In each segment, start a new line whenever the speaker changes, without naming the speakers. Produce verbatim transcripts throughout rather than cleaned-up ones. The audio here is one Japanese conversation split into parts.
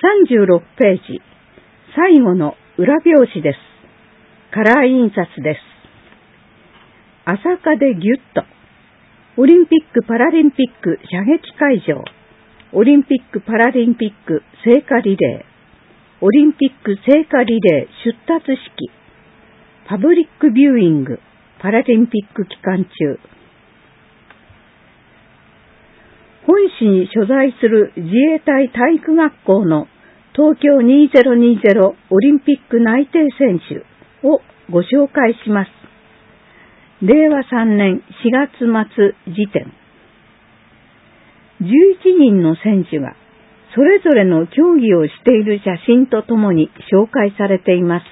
さんじゅうろくページ、最後の裏表紙です。カラー印刷です。朝霞でギュッと、オリンピック・パラリンピック射撃会場、オリンピック・パラリンピック聖火リレー、オリンピック聖火リレー出立式、パブリックビューイング、パラリンピック期間中。本市に所在する自衛隊体育学校の東京にせんにじゅうオリンピック内定選手をご紹介します。れいわさんねんしがつまつ時点。じゅういちにんの選手がそれぞれの競技をしている写真とともに紹介されています。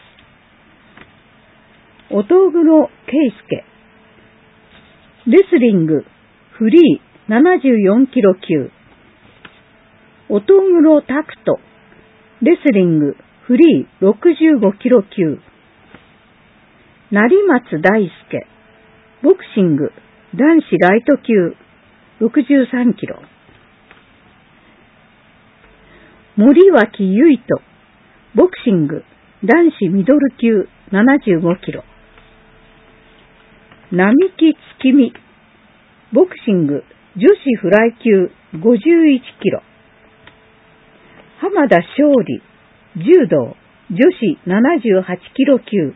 乙黒圭介、レスリング、フリーななじゅうよんキロ級。乙黒拓人、レスリング、フリーろくじゅうごキロ級。成松大輔、ボクシング、男子ライト級、ろくじゅうさんキロ。森脇結人、ボクシング、男子ミドル級、ななじゅうごキロ。並木月見、ボクシング、女子フライ級、ごじゅういちキロ。浜田勝利、柔道、女子ななじゅうはちキロ級。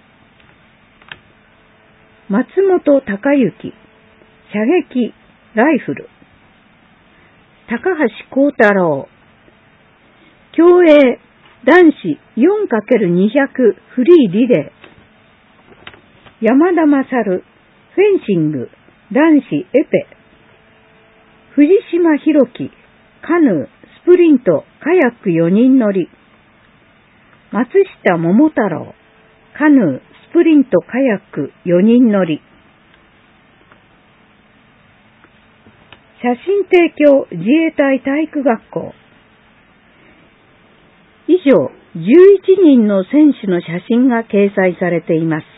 松本孝之、射撃、ライフル。高橋光太郎、競泳、男子 よんかけるにひゃく フリーリレー。山田勝、フェンシング、男子エペ。藤島弘樹、カヌー、スプリント、カヤックよにん乗り。松下桃太郎、カヌー、スプリント、カヤックよにん乗り。写真提供自衛隊体育学校。以上、じゅういちにんの選手の写真が掲載されています。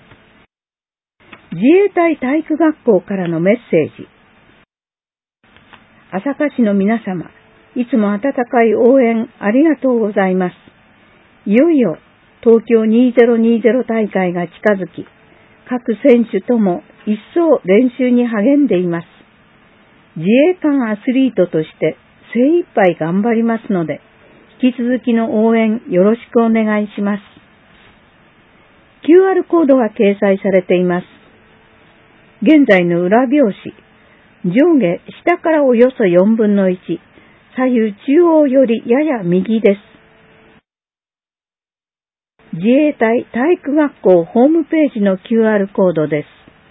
自衛隊体育学校からのメッセージ。朝霞市の皆様、いつも温かい応援ありがとうございます。いよいよ東京にせんにじゅう大会が近づき、各選手とも一層練習に励んでいます。自衛官アスリートとして精一杯頑張りますので、引き続きの応援よろしくお願いします。キューアール コードが掲載されています。現在の裏表紙、上下下からおよそよんぶんのいち、左右中央よりやや右です。自衛隊体育学校ホームページの キューアール コードです。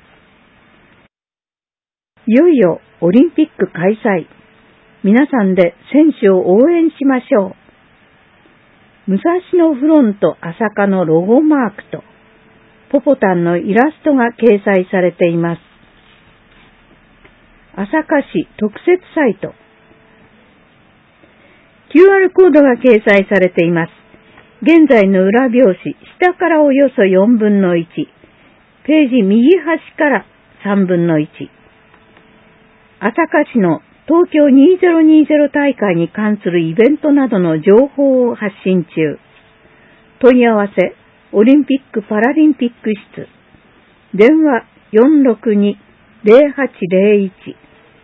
いよいよオリンピック開催。皆さんで選手を応援しましょう。武蔵野フロント朝霞のロゴマークとポポタンのイラストが掲載されています。朝霞市特設サイト。キューアール コードが掲載されています。現在の裏表紙、下からおよそよんぶんのいち、ページ右端からさんぶんのいち。朝霞市の東京にせんにじゅう大会に関するイベントなどの情報を発信中。問い合わせ、オリンピック・パラリンピック室。電話 よんろくに ゼロはちゼロいち。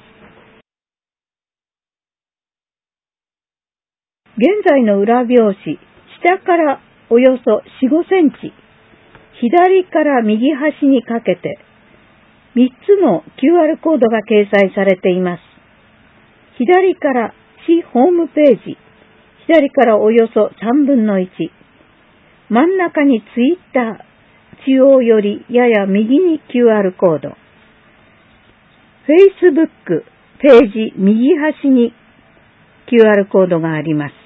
現在の裏表紙、下からおよそよん、ごセンチ、左から右端にかけて、みっつの キューアール コードが掲載されています。左から市ホームページ、左からおよそさんぶんのいち、真ん中にツイッター、中央よりやや右に キューアール コード、Facebook ページ右端に キューアール コードがあります。